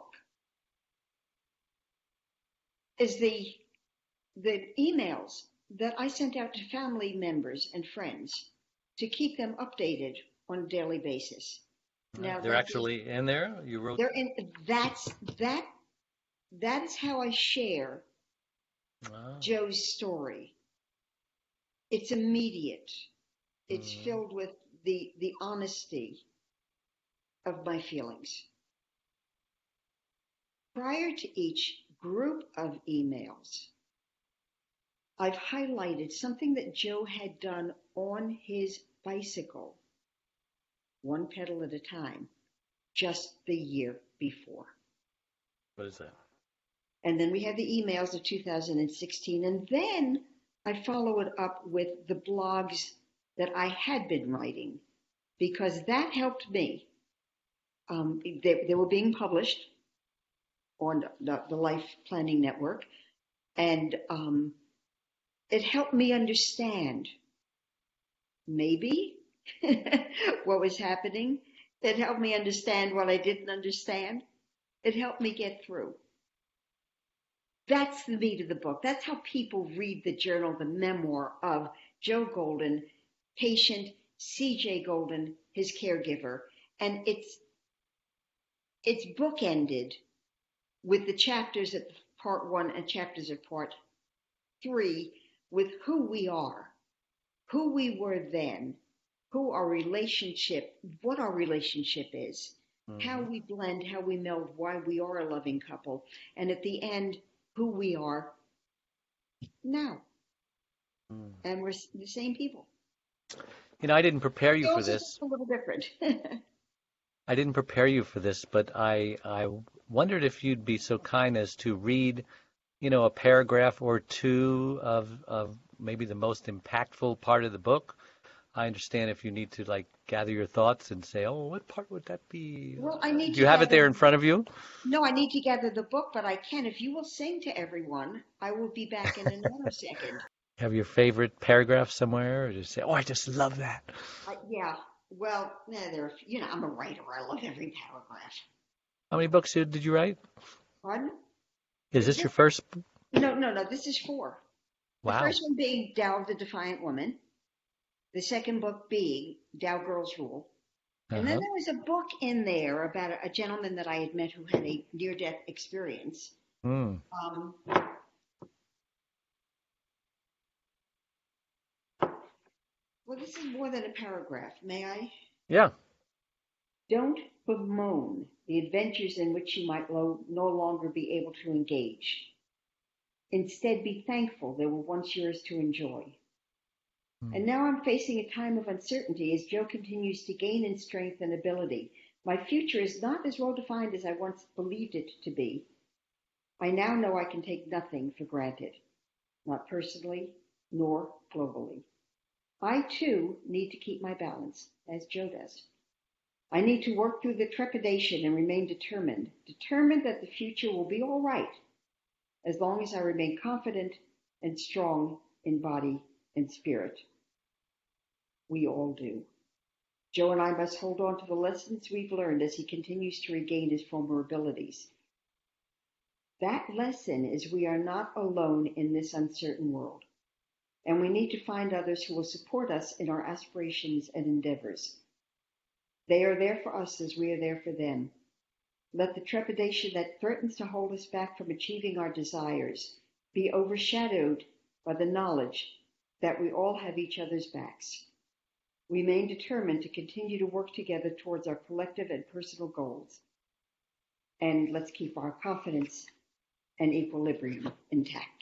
is the emails that I sent out to family members and friends to keep them updated on a daily basis. Now They're actually in there. You wrote. they're in. That is how I share Wow. Joe's story. It's immediate. It's filled with the honesty of my feelings. Prior to each group of emails, I've highlighted something that Joe had done on his bicycle, one pedal at a time, just the year before. What is that? And then we have the emails of 2016. And then I follow it up with the blogs that I had been writing because that helped me. They were being published on the Life Planning Network. And it helped me understand maybe what was happening. It helped me understand what I didn't understand. It helped me get through. That's the meat of the book. That's how people read the journal, the memoir of Joe Golden, patient CJ Golden, his caregiver. And it's bookended with the chapters of part 1 and chapters of part 3 with who we are, who we were then, who our relationship, what our relationship is, how we blend, how we meld, why we are a loving couple, and at the end, who we are now. And we're the same people. I didn't prepare you for Yours is this. a little different. I didn't prepare you for this, but I wondered if you'd be so kind as to read, a paragraph or two of maybe the most impactful part of the book. I understand if you need to like gather your thoughts and say, oh, what part would that be? Well, I need Do to you have it gather. there in front of you? No, I need to gather the book, but I can. If you will sing to everyone, I will be back in a nanosecond. Have your favorite paragraph somewhere, or just say, oh, I just love that. Yeah. Well, I'm a writer. I love every paragraph. How many books did you write? Pardon? Is this your first? No. This is four. The Wow. first one being Tao the Defiant Woman. The second book being Tao Girls Rule. And then there was a book in there about a gentleman that I had met who had a near-death experience. Hmm. Well, this is more than a paragraph. May I? Yeah. Don't bemoan the adventures in which you might no longer be able to engage. Instead, be thankful they were once yours to enjoy. And now I'm facing a time of uncertainty as Joe continues to gain in strength and ability. My future is not as well defined as I once believed it to be. I now know I can take nothing for granted, not personally nor globally. I too need to keep my balance, as Joe does. I need to work through the trepidation and remain determined that the future will be all right, as long as I remain confident and strong in body and spirit. We all do. Joe and I must hold on to the lessons we've learned as he continues to regain his former abilities. That lesson is we are not alone in this uncertain world, and we need to find others who will support us in our aspirations and endeavors. They are there for us as we are there for them. Let the trepidation that threatens to hold us back from achieving our desires be overshadowed by the knowledge that we all have each other's backs. Remain determined to continue to work together towards our collective and personal goals. And let's keep our confidence and equilibrium intact.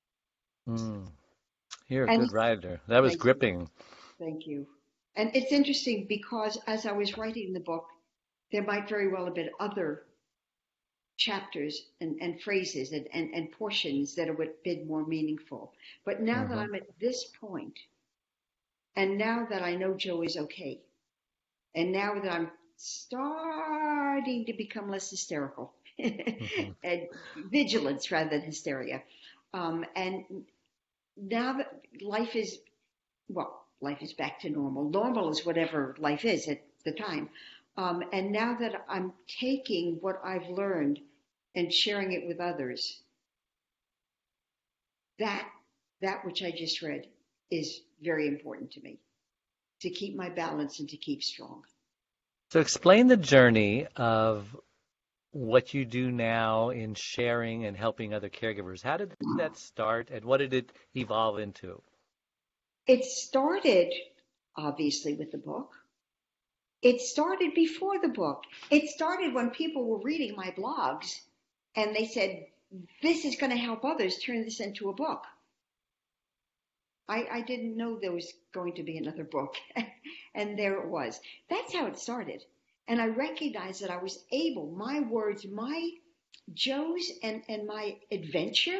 You're a good writer. That was gripping. Thank you. And it's interesting because as I was writing the book, there might very well have been other chapters and phrases and portions that would have been more meaningful. But now that I'm at this point, and now that I know Joe is okay, and now that I'm starting to become less hysterical, and vigilance rather than hysteria, and now that life is back to normal. Normal is whatever life is at the time. And now that I'm taking what I've learned and sharing it with others, that which I just read is very important to me, to keep my balance and to keep strong. So explain the journey of what you do now in sharing and helping other caregivers. How did that start, and what did it evolve into? It started, obviously, with the book. It started before the book. It started when people were reading my blogs and they said, this is going to help others, turn this into a book. I didn't know there was going to be another book. And there it was. That's how it started. And I recognized that I was able, my words, my Joe's and my adventure,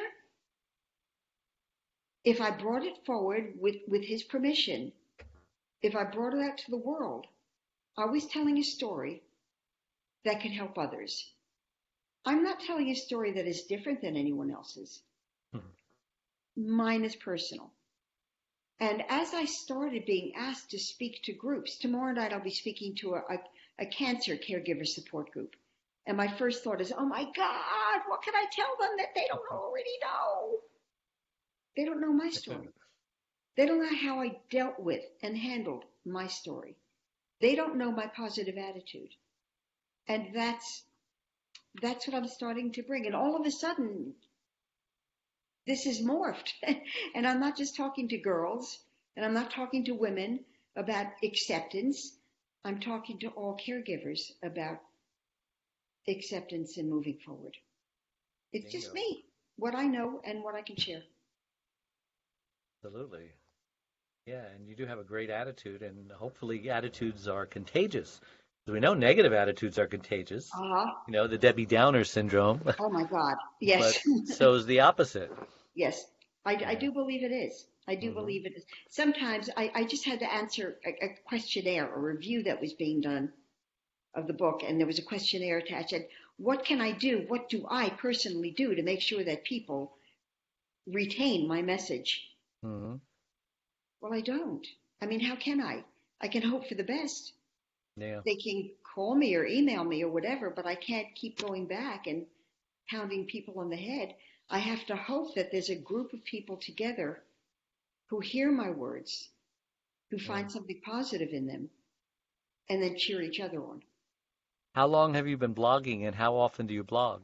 if I brought it forward with his permission, if I brought it out to the world, I was telling a story that can help others. I'm not telling a story that is different than anyone else's. Mine is personal. And as I started being asked to speak to groups, tomorrow night I'll be speaking to a cancer caregiver support group. And my first thought is, oh my God, what can I tell them that they don't already know? They don't know my story. They don't know how I dealt with and handled my story. They don't know my positive attitude. And that's what I'm starting to bring. And all of a sudden, this is morphed. And I'm not just talking to girls, and I'm not talking to women about acceptance. I'm talking to all caregivers about acceptance and moving forward. It's just me, what I know and what I can share. Absolutely. Yeah, and you do have a great attitude, and hopefully attitudes are contagious. 'Cause we know negative attitudes are contagious. Uh-huh. You know, the Debbie Downer syndrome, Oh my God. but Yes. so is the opposite. Yes. I Yeah. do believe it is. I do Hmm. believe it is. Sometimes I just had to answer a questionnaire, a review that was being done of the book, and there was a questionnaire attached. And what can I do? What do I personally do to make sure that people retain my message? Hmm. Well, I don't. I mean, how can I? I can hope for the best. Yeah. They can call me or email me or whatever, but I can't keep going back and pounding people on the head. I have to hope that there's a group of people together who hear my words, who Yeah. find something positive in them, and then cheer each other on. How long have you been blogging, and how often do you blog?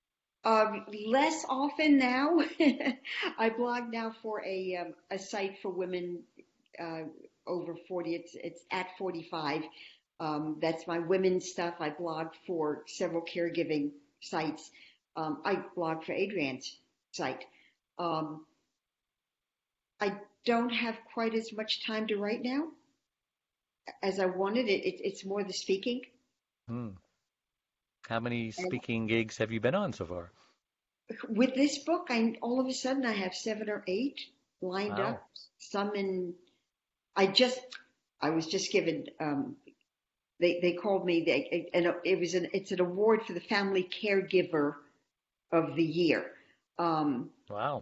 Less often now. I blog now for a site for women uh, over 40. It's at 45. That's my women's stuff. I blog for several caregiving sites. I blog for Adrian's site. Um, I don't have quite as much time to write now as I wanted. It's more the speaking. Hmm. How many And speaking gigs have you been on so far? with this book, I all of a sudden I have 7 or 8 lined Wow. up. Some in I just I was just given they called me and it's an award for the family caregiver of the year. Um, Wow.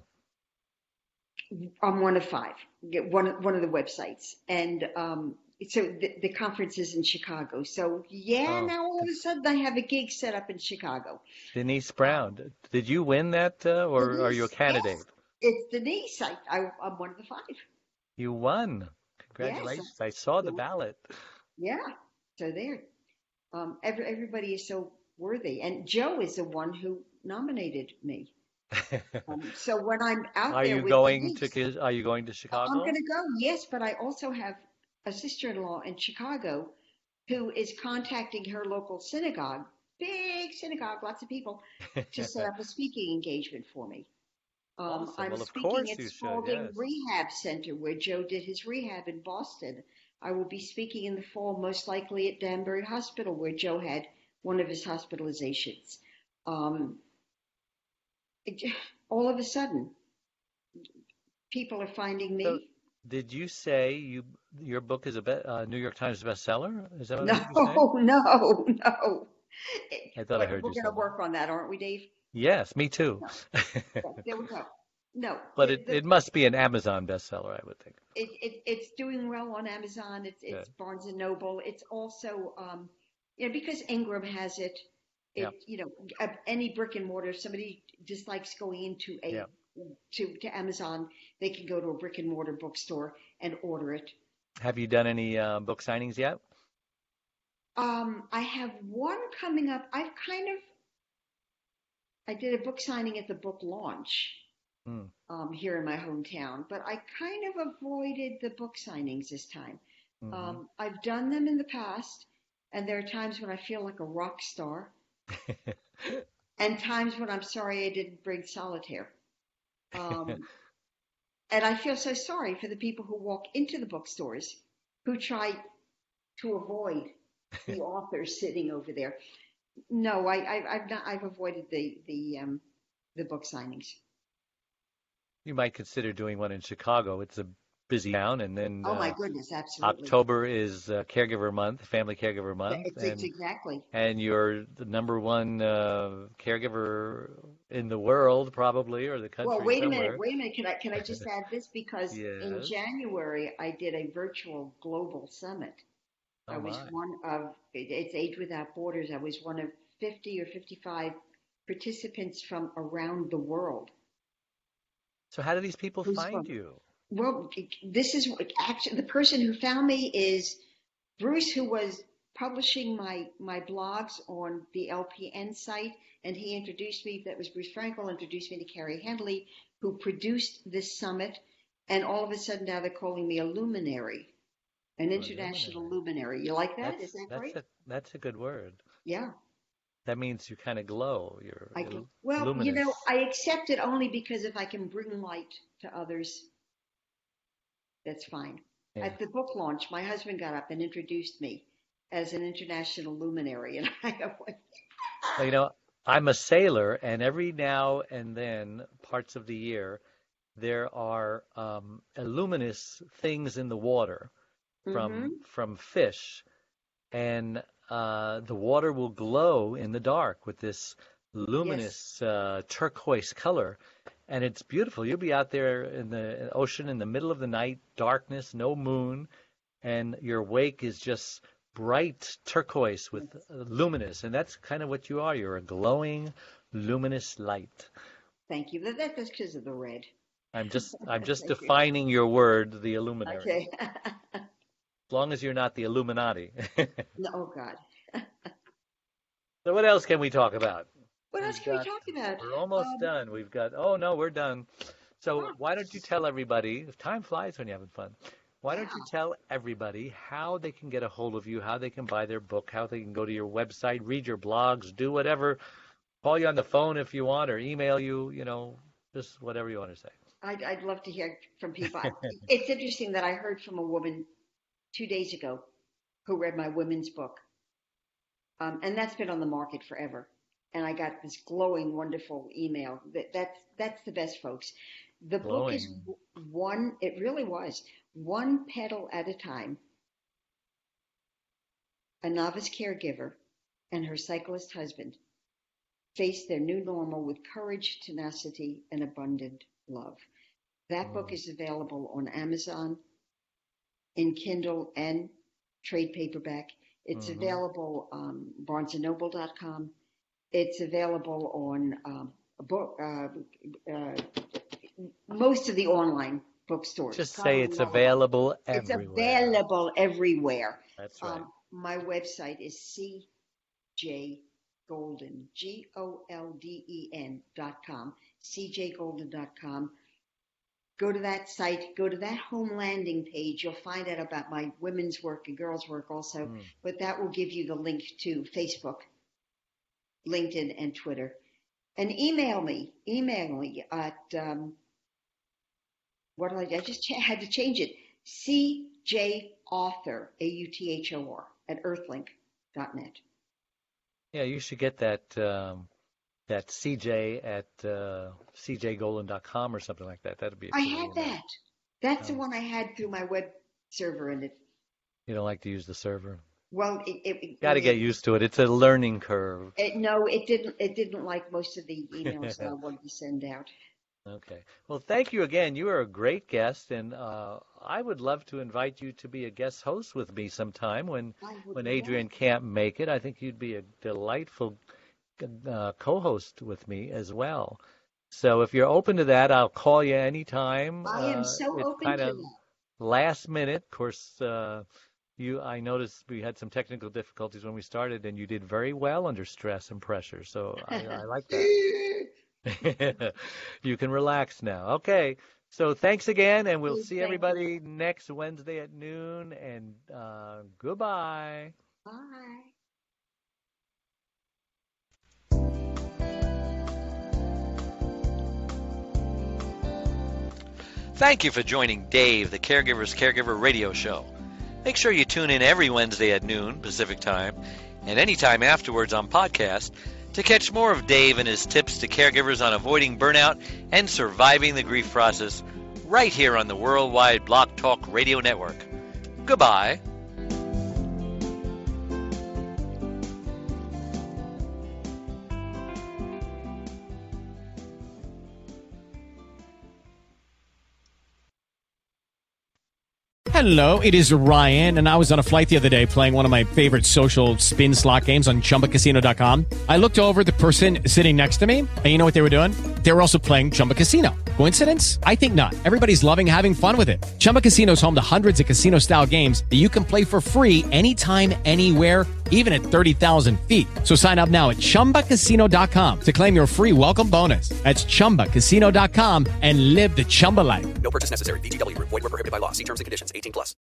I'm one of 5, one of the websites, and so the conference is in Chicago. So yeah, Oh, now all of a sudden I have a gig set up in Chicago. Denise Um, Brown. Did you win that, or are you a Denise, candidate? yes, it's Denise. I'm one of the 5. You won. Yes, Congratulations. I saw the so ballot. yeah, so there. Everybody is so worthy, and Joe is the one who nominated me. So when I'm out there with Denise, Are you going to I'm going Chicago? to go. Yes, but I also have a sister-in-law in Chicago who is contacting her local synagogue, big synagogue, lots of people, to set up a speaking engagement for me. Awesome. I'm Well, of speaking course at you should. Spalding Yes. Rehab Center, where Joe did his rehab in Boston. I will be speaking in the fall, most likely at Danbury Hospital, where Joe had one of his hospitalizations. Um, all of a sudden, people are finding So, me. did you say your book is a New York Times bestseller? Is that what I No, heard you say? no. I thought I But heard we're you going say to that. work on that, aren't we, Dave? Yes, me too. No. Yeah, there we go. No, But it must be an Amazon bestseller, I would think. it's doing well on Amazon. It's Good. Barnes and Noble. It's also because Ingram has it. Yeah. Any brick and mortar. If somebody dislikes going into Yeah. to Amazon, they can go to a brick and mortar bookstore and order it. Have you done any book signings yet? I have one coming up. I did a book signing at the book launch Hmm. here in my hometown, but I kind of avoided the book signings this time. Hmm. I've done them in the past, and there are times when I feel like a rock star, and times when I'm sorry I didn't bring solitaire. Um, and I feel so sorry for the people who walk into the bookstores who try to avoid the authors sitting over there. No, I've not. I've avoided the book signings. You might consider doing one in Chicago. It's a busy town, and then Oh my goodness, absolutely. October is Caregiver Month, Family Caregiver Month, It's exactly. and you're the number one caregiver in the world, probably, or the Well, country wait a minute, somewhere. wait a minute. Can I just add this? Because in Yes. January, I did a virtual global summit. I Oh was my. one of, it's Age Without Borders. I was one of 50 or 55 participants from around the world So how do these people who find spoke. you? Well, this is actually the person who found me is Bruce, who was publishing my blogs on the LPN site, and he introduced me. That was Bruce Frankel introduced me to Carrie Handley, who produced this summit. And all of a sudden, now they're calling me a luminary, an A international luminary. luminary. You like that? Is That's that that's great? a good word. Yeah, That means you kind of glow. You're I can. Well, luminous. I accept it only because if I can bring light to others, That's fine. Yeah. At the book launch, my husband got up and introduced me as an international luminary, and I went, Well, I'm a sailor, and every now and then, parts of the year, there are luminous things in the water from fish, and the water will glow in the dark with this luminous turquoise color, and it's beautiful. You'll be out there in the ocean in the middle of the night, darkness, no moon, and your wake is just bright turquoise with luminous, and that's kind of what you are. You're a glowing, luminous light. Thank you. That's because of the red. I'm just defining your word, the illuminary. Okay. As long as you're not the Illuminati. No, oh God. So what else can we talk about? What else can we talk about? We're almost done. We've got, oh no, we're done. So why don't you tell everybody, time flies when you're having fun. Why don't you tell everybody how they can get a hold of you, how they can buy their book, how they can go to your website, read your blogs, do whatever, call you on the phone if you want, or email you, just whatever you want to say. I'd love to hear from people. It's interesting that I heard from a woman 2 days ago who read my women's book. And that's been on the market forever. And I got this glowing, wonderful email. That's the best, folks. The book is it really was, one petal at a time. A novice caregiver and her cyclist husband face their new normal with courage, tenacity, and abundant love. That book is available on Amazon, in Kindle and trade paperback. It's available on BarnesandNoble.com. It's available on most of the online bookstores. Just say it's available everywhere. It's available everywhere. That's right. My website is cjgolden, GOLDEN.com, cjgolden.com. Go to that site, go to that home landing page. You'll find out about my women's work and girls' work also, but that will give you the link to Facebook, LinkedIn, and Twitter. And email me at, I just had to change it, cjauthor, AUTHOR, at earthlink.net. Yeah, you should get that CJ at cjgolden.com or something like that. That'd be. I had that. That's the one I had through my web server, and it. You don't like to use the server? Well, it got to get used to it. It's a learning curve. No, it didn't. It didn't like most of the emails that I wanted to send out. Okay. Well, thank you again. You are a great guest, and I would love to invite you to be a guest host with me sometime when Adrienne can't make it. I think you'd be a delightful co-host with me as well. So if you're open to that, I'll call you anytime. I am so open to that. Last minute, of course. I noticed we had some technical difficulties when we started, and you did very well under stress and pressure. So I like that. You can relax now. Okay. So thanks again, and we'll see everybody next Wednesday at noon. And goodbye. Bye. Thank you for joining Dave, the Caregiver's Caregiver radio show. Make sure you tune in every Wednesday at noon Pacific Time and anytime afterwards on podcast to catch more of Dave and his tips to caregivers on avoiding burnout and surviving the grief process right here on the Worldwide Block Talk Radio Network. Goodbye. Hello, it is Ryan, and I was on a flight the other day playing one of my favorite social spin slot games on ChumbaCasino.com. I looked over at the person sitting next to me, and you know what they were doing? They were also playing Chumba Casino. Coincidence? I think not. Everybody's loving having fun with it. Chumba Casino is home to hundreds of casino-style games that you can play for free anytime, anywhere, even at 30,000 feet. So sign up now at ChumbaCasino.com to claim your free welcome bonus. That's ChumbaCasino.com and live the Chumba life. No purchase necessary. VGW. Void where prohibited by law. See terms and conditions. 18+.